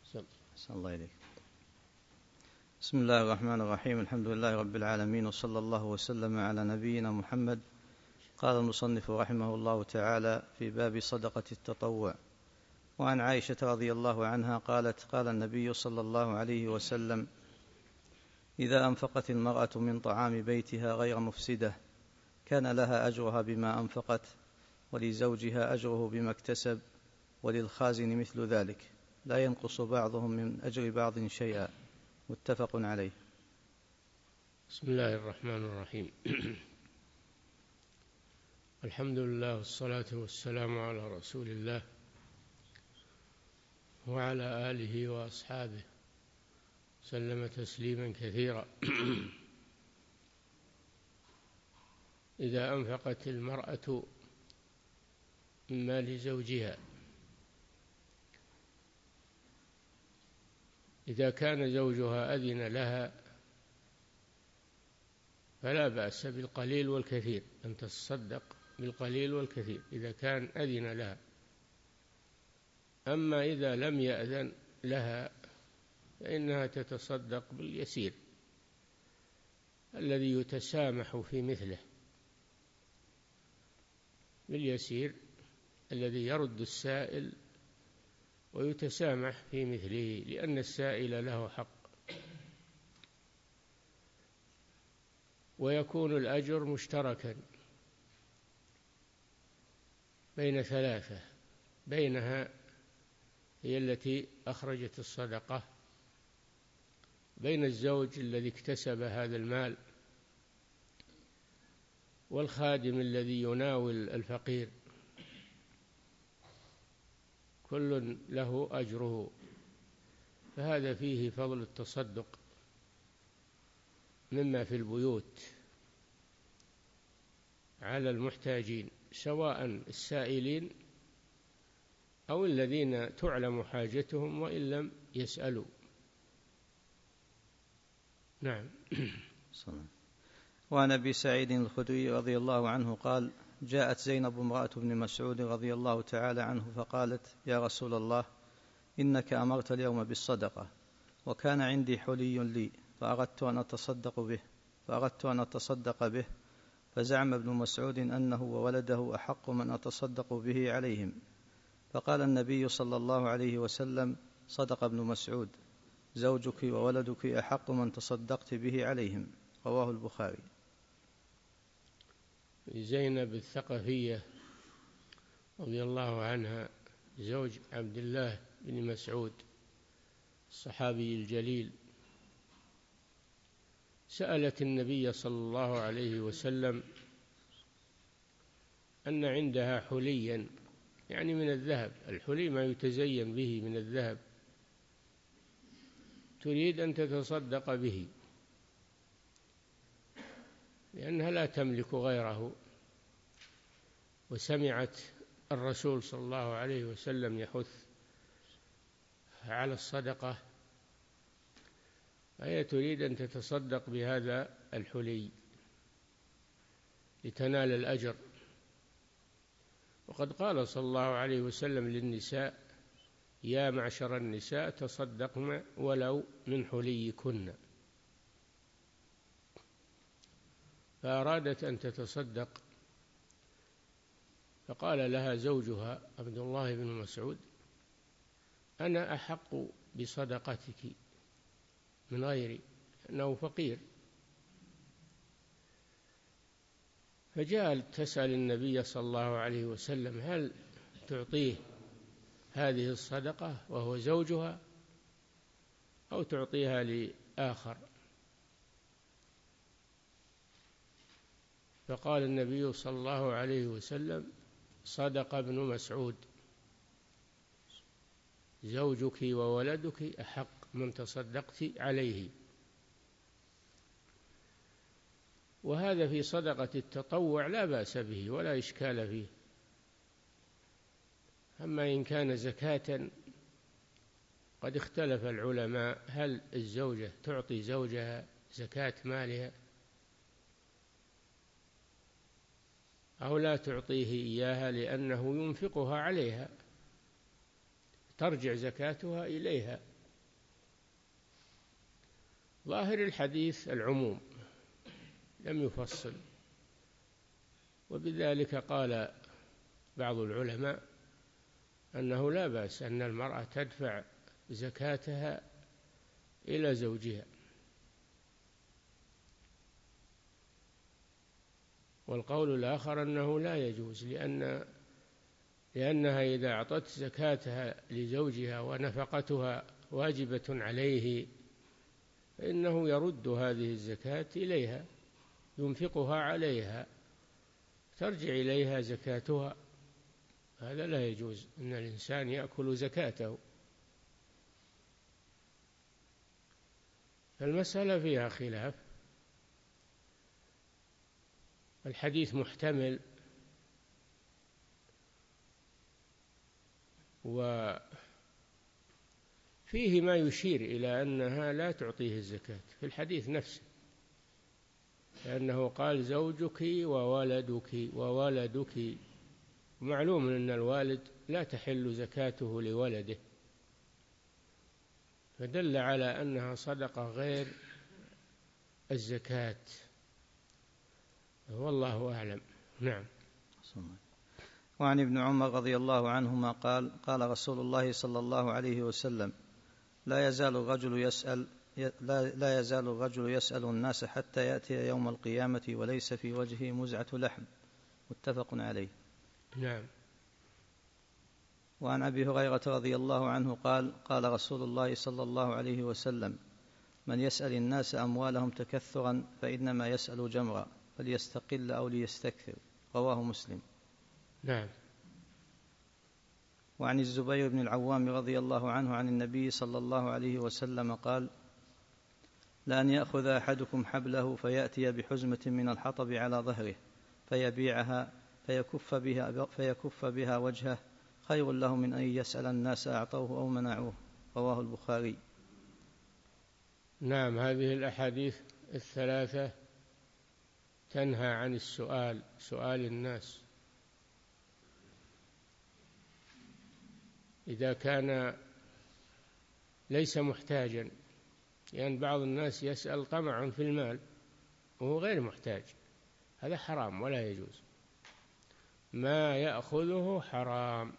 أحسن الله إليك. بسم الله الرحمن الرحيم. الحمد لله رب العالمين، وصلى الله وسلم على نبينا محمد. قال المصنف رحمه الله تعالى في باب صدقة التطوع: وعن عائشة رضي الله عنها قالت: قال النبي صلى الله عليه وسلم: إذا أنفقت المرأة من طعام بيتها غير مفسدة كان لها أجرها بما أنفقت، ولزوجها أجره بما اكتسب، وللخازن مثل ذلك، لا ينقص بعضهم من أجر بعض شيئا. متفق عليه. بسم الله الرحمن الرحيم. الحمد لله والصلاة والسلام على رسول الله وعلى آله وأصحابه سلم تسليما كثيرا. إذا أنفقت المرأة من مال زوجها، إذا كان زوجها أذن لها فلا بأس بالقليل والكثير، أن تتصدق بالقليل والكثير إذا كان أذن لها. أما إذا لم يأذن لها فإنها تتصدق باليسير الذي يتسامح في مثله، باليسير الذي يرد السائل ويتسامح في مثله، لأن السائل له حق. ويكون الأجر مشتركا بين ثلاثة، بينها هي التي أخرجت الصدقة، بين الزوج الذي اكتسب هذا المال، والخادم الذي يناول الفقير، كل له أجره. فهذا فيه فضل التصدق مما في البيوت على المحتاجين، سواء السائلين أو الذين تعلم حاجتهم وإن لم يسألوا. نعم. وعن أبي سعيد الخدري رضي الله عنه قال: جاءت زينب امرأة بن مسعود رضي الله تعالى عنه فقالت: يا رسول الله، إنك أمرت اليوم بالصدقة، وكان عندي حلي لي فأردت أن أتصدق به، فزعم ابن مسعود أنه وولده أحق من أتصدق به عليهم. فقال النبي صلى الله عليه وسلم: صدق ابن مسعود، زوجك وولدك أحق من تصدقت به عليهم. رواه البخاري. زينب الثقفية رضي الله عنها زوج عبد الله بن مسعود الصحابي الجليل، سألت النبي صلى الله عليه وسلم أن عندها حليا، يعني من الذهب، الحلي ما يتزين به من الذهب، تريد أن تتصدق به لأنها لا تملك غيره. وسمعت الرسول صلى الله عليه وسلم يحث على الصدقة، فهي تريد أن تتصدق بهذا الحلي لتنال الأجر. وقد قال صلى الله عليه وسلم للنساء: يا معشر النساء تصدقن ولو من حليكن. فأرادت أن تتصدق، فقال لها زوجها عبد الله بن مسعود: أنا أحق بصدقتك من غيري، أنه فقير. فجاءت تسأل النبي صلى الله عليه وسلم: هل تعطيه هذه الصدقة وهو زوجها أو تعطيها لآخر؟ فقال النبي صلى الله عليه وسلم: صدق ابن مسعود، زوجك وولدك أحق من تصدقت عليه. وهذا في صدقة التطوع لا بأس به ولا إشكال فيه. أما إن كان زكاة قد اختلف العلماء: هل الزوجة تعطي زوجها زكاة مالها أو لا تعطيه إياها لأنه ينفقها عليها، ترجع زكاتها إليها ظاهر الحديث العموم لم يفصل، وبذلك قال بعض العلماء أنه لا بأس أن المرأة تدفع زكاتها إلى زوجها. والقول الآخر أنه لا يجوز، لأنها إذا أعطت زكاتها لزوجها ونفقتها واجبة عليه فإنه يرد هذه الزكاة إليها، ينفقها عليها، ترجع إليها زكاتها. هذا لا يجوز أن الإنسان يأكل زكاته. فالمسألة فيها خلاف. الحديث محتمل، وفيه ما يشير إلى أنها لا تعطيه الزكاة في الحديث نفسه، لأنه قال زوجك وولدك، معلوم أن الوالد لا تحل زكاته لولده، فدل على أنها صدقة غير الزكاة. والله أعلم. نعم. وعن ابن عمر رضي الله عنهما قال قال رسول الله صلى الله عليه وسلم: لا يزال الرجل يسأل الناس حتى يأتي يوم القيامة وليس في وجهه مزعة لحم. متفق عليه. نعم. وعن أبي هريرة رضي الله عنه قال قال رسول الله صلى الله عليه وسلم: من يسأل الناس أموالهم تكثرا فإنما يسأل جمرا، فليستقل أو ليستكثر. رواه مسلم. نعم. وعن الزبير بن العوام رضي الله عنه عن النبي صلى الله عليه وسلم قال: لأن يأخذ أحدكم حبله فيأتي بحزمة من الحطب على ظهره فيبيعها فيكف بها وجهه خير له من أن يسأل الناس أعطوه أو منعوه. رواه البخاري. نعم. هذه الأحاديث الثلاثة تنهى عن سؤال الناس إذا كان ليس محتاجا، لأن بعض الناس يسأل طمعا في المال وهو غير محتاج، هذا حرام ولا يجوز، ما يأخذه حرام.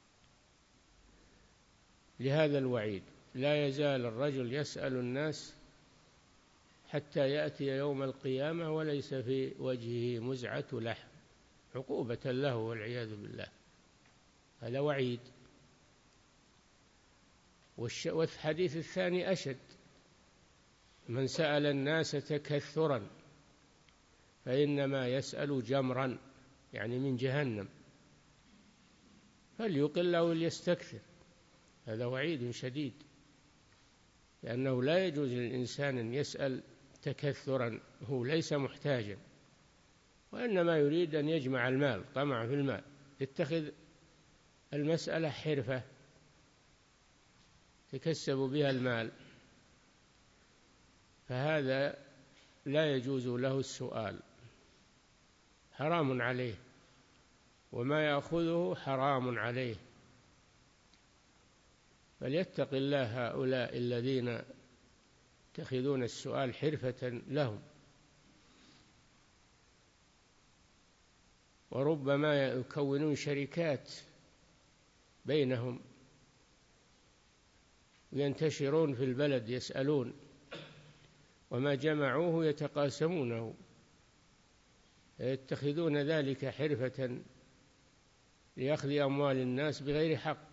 لهذا الوعيد: لا يزال الرجل يسأل الناس حتى يأتي يوم القيامة وليس في وجهه مزعة لحم، عقوبة له والعياذ بالله. هذا وعيد. والحديث الثاني أشد: من سأل الناس تكثرا فإنما يسأل جمرا، يعني من جهنم، فليقل أو ليستكثر. هذا وعيد شديد، لأنه لا يجوز للإنسان أن يسأل تكثرا، هو ليس محتاجا وإنما يريد أن يجمع المال، طمع في المال، يتخذ المسألة حرفة يكسب بها المال، فهذا لا يجوز له السؤال، حرام عليه، وما يأخذه حرام عليه. فليتق الله هؤلاء الذين يتخذون السؤال حرفة لهم، وربما يكونون شركات بينهم وينتشرون في البلد يسألون، وما جمعوه يتقاسمونه، يتخذون ذلك حرفة لأخذ أموال الناس بغير حق.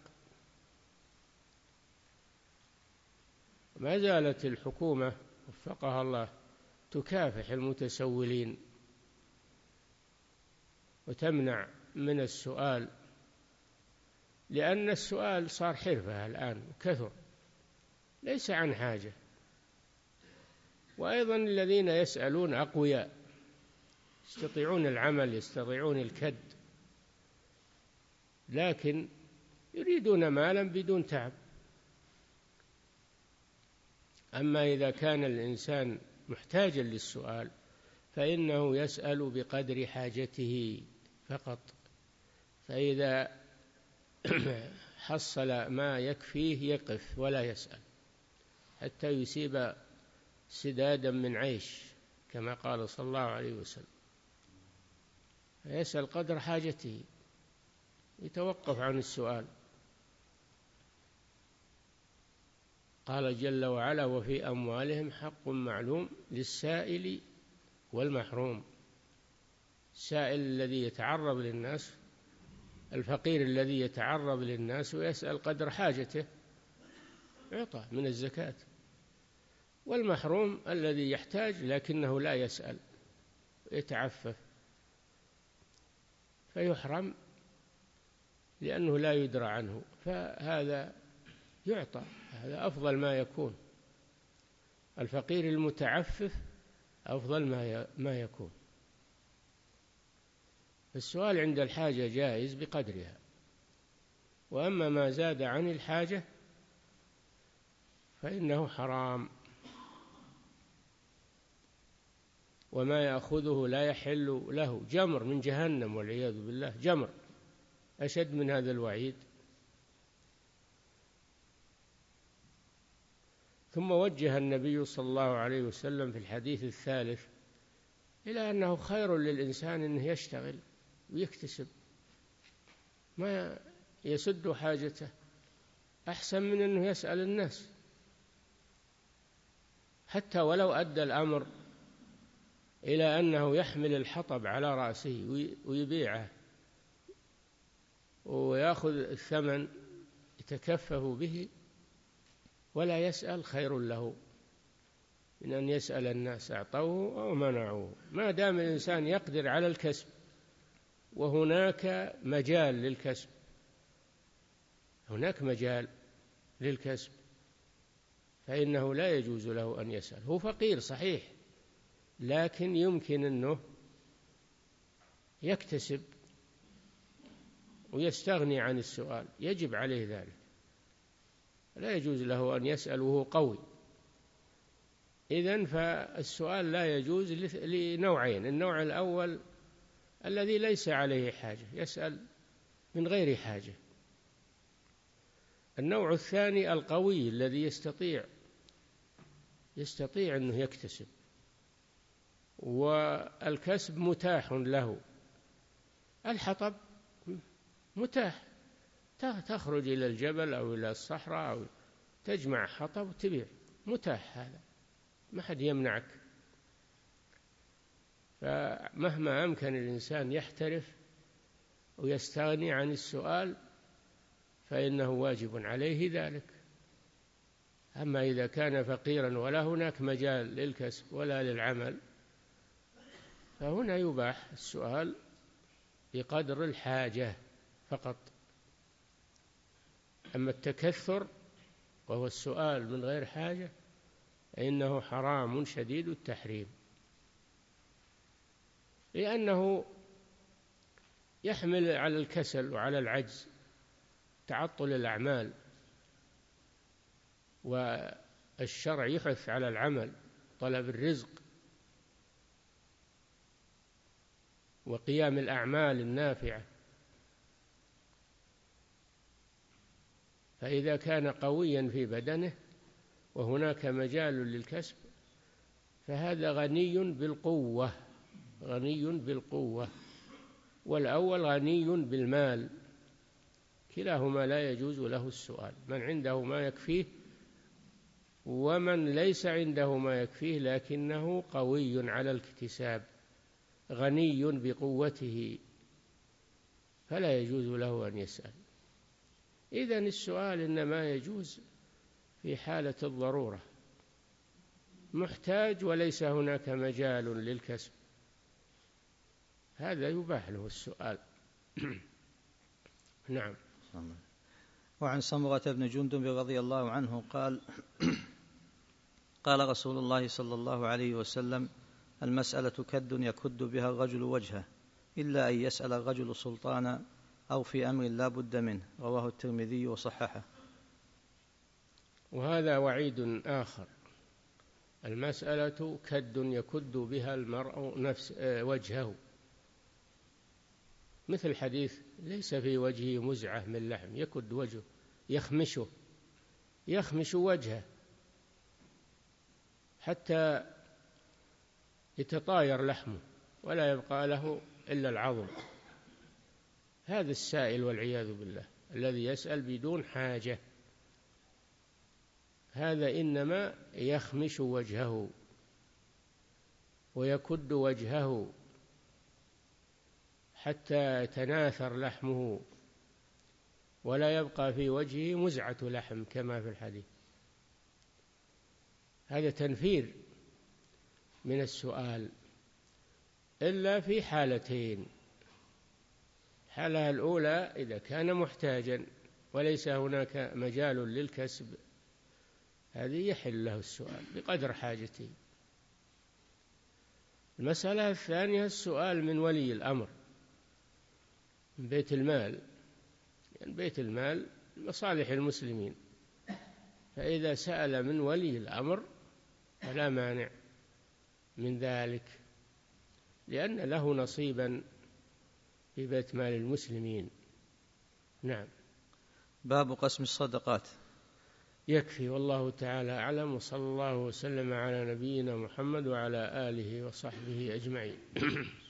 ما زالت الحكومة وفقها الله تكافح المتسولين وتمنع من السؤال، لأن السؤال صار حرفة الآن كثر، ليس عن حاجة. وأيضا الذين يسألون أقوياء، يستطيعون العمل، يستطيعون الكد، لكن يريدون مالا بدون تعب. أما إذا كان الإنسان محتاجا للسؤال فإنه يسأل بقدر حاجته فقط، فإذا حصل ما يكفيه يقف ولا يسأل حتى يصيب سدادا من عيش كما قال صلى الله عليه وسلم، يسأل قدر حاجته، يتوقف عن السؤال. قال جل وعلا: وفي أموالهم حق معلوم للسائل والمحروم. السائل الذي يتعرض للناس، الفقير الذي يتعرض للناس ويسأل قدر حاجته يعطى من الزكاة، والمحروم الذي يحتاج لكنه لا يسأل يتعفف فيحرم لأنه لا يدرى عنه، فهذا يعطى، هذا أفضل ما يكون. الفقير المتعفف أفضل ما يكون. السؤال عند الحاجة جائز بقدرها، وأما ما زاد عن الحاجة فإنه حرام، وما يأخذه لا يحل له، جمر من جهنم والعياذ بالله، جمر أشد من هذا الوعيد. ثم وجه النبي صلى الله عليه وسلم في الحديث الثالث إلى أنه خير للإنسان أنه يشتغل ويكتسب ما يسد حاجته، أحسن من أنه يسأل الناس، حتى ولو أدى الأمر إلى أنه يحمل الحطب على رأسه ويبيعه ويأخذ الثمن يتكفف به ولا يسأل، خير له من أن يسأل الناس أعطوه أو منعوه، ما دام الإنسان يقدر على الكسب وهناك مجال للكسب، هناك مجال للكسب، فإنه لا يجوز له أن يسأل. هو فقير صحيح، لكن يمكن أنه يكتسب ويستغني عن السؤال، يجب عليه ذلك، لا يجوز له أن يسأل وهو قوي. إذن فالسؤال لا يجوز لنوعين: النوع الأول الذي ليس عليه حاجة، يسأل من غير حاجة. النوع الثاني القوي الذي يستطيع أنه يكتسب، والكسب متاح له. الحطب متاح، تخرج إلى الجبل أو إلى الصحراء أو تجمع حطب وتبيع، متاح هذا، ما حد يمنعك. فمهما أمكن الإنسان يحترف ويستغني عن السؤال فإنه واجب عليه ذلك. أما إذا كان فقيرا ولا هناك مجال للكسب ولا للعمل فهنا يباح السؤال بقدر الحاجة فقط. أما التكثر وهو السؤال من غير حاجة فإنه حرام شديد التحريم، لأنه يحمل على الكسل وعلى العجز، تعطل الأعمال، والشرع يحث على العمل، طلب الرزق وقيام الأعمال النافعة. فإذا كان قويا في بدنه وهناك مجال للكسب فهذا غني بالقوة، غني بالقوة، والأول غني بالمال، كلاهما لا يجوز له السؤال. من عنده ما يكفيه ومن ليس عنده ما يكفيه لكنه قوي على الاكتساب، غني بقوته، فلا يجوز له أن يسأل. إذن السؤال إنما يجوز في حالة الضرورة، محتاج وليس هناك مجال للكسب، هذا يباح له السؤال. نعم. وعن سمرة بن جندب رضي الله عنه قال: قال رسول الله صلى الله عليه وسلم: المسألة كد يكد بها الرجل وجهه، إلا أن يسأل الرجل سلطانا أو في أمر لا بد منه. رواه الترمذي وصححه. وهذا وعيد آخر: المسألة كد يكد بها المرء وجهه، مثل حديث ليس في وجهه مزعة من لحم، يكد وجهه، يخمش وجهه حتى يتطاير لحمه ولا يبقى له إلا العظم. هذا السائل والعياذ بالله الذي يسأل بدون حاجة، هذا إنما يخمش وجهه ويكد وجهه حتى يتناثر لحمه ولا يبقى في وجهه مزعة لحم كما في الحديث. هذا تنفير من السؤال إلا في حالتين: الحالة الأولى إذا كان محتاجا وليس هناك مجال للكسب، هذه يحل له السؤال بقدر حاجته. المسألة الثانية السؤال من ولي الأمر، من بيت المال، يعني بيت المال مصالح المسلمين، فإذا سأل من ولي الأمر فلا مانع من ذلك، لأن له نصيبا في بيت مال المسلمين. نعم. باب قسم الصدقات. يكفي، والله تعالى أعلم، وصلى الله وسلم على نبينا محمد وعلى آله وصحبه أجمعين.